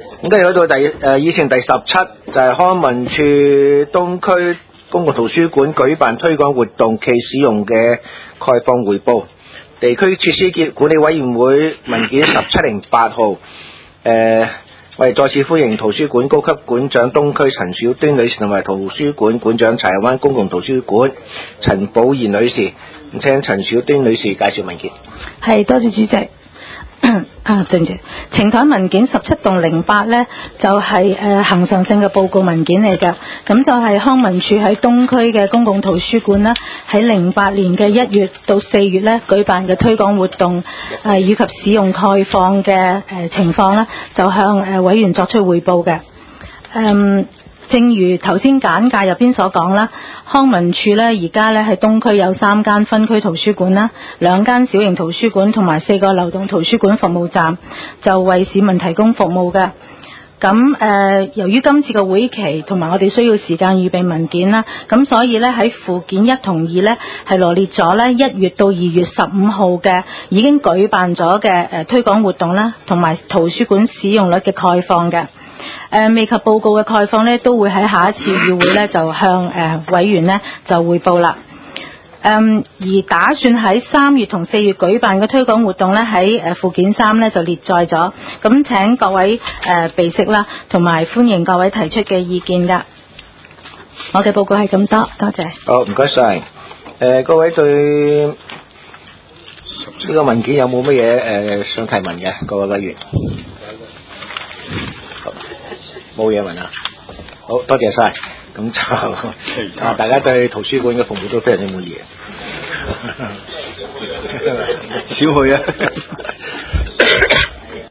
咁跟住去到議程第17就係康文署東區公共圖書館舉辦推廣活動暨使用嘅概況匯報。地區設施管理委員會文件1708號。我哋再次歡迎圖書館高級館長東區陳小端女士同埋圖書館館長柴灣公共圖書館陳寶賢女士。咁請陳小端女士介紹文件。 係，多謝主席。對唔住，呈台文件17-08呢，就係恆常性嘅報告文件嚟㗎。咁就係康文署喺東區嘅公共圖書館啦，喺08年嘅1月到4月呢舉辦嘅推廣活動以及使用概況嘅情況啦，就向委員作出匯報嘅。正如頭先簡介入邊所講啦，康文署呢而家呢喺東區有3間分區圖書館啦，2間小型圖書館同埋4個流動圖書館服務站，就為市民提供服務嘅。咁由於今次嘅會期同埋我哋需要時間預備文件啦，咁所以呢喺附件1同2呢係羅列咗呢1月到2月15號嘅已經舉辦咗嘅推廣活動啦，同埋圖書館使用率嘅概況嘅。未及報告嘅概況呢，都會喺下一次議會呢就向委員呢就匯報啦。而打算喺3月同4月舉辦嘅推廣活動呢，喺附件3呢就列載咗。咁請各位備悉啦，同埋歡迎各位提出嘅意見㗎。我嘅報告係咁多，多謝。 好，唔該晒。各位對呢個文件有冇乜嘢想提問嘅？各位委員。冇嘢問啊，好多謝晒。咁就大家對圖書館嘅服務都非常之滿意。 少去啊。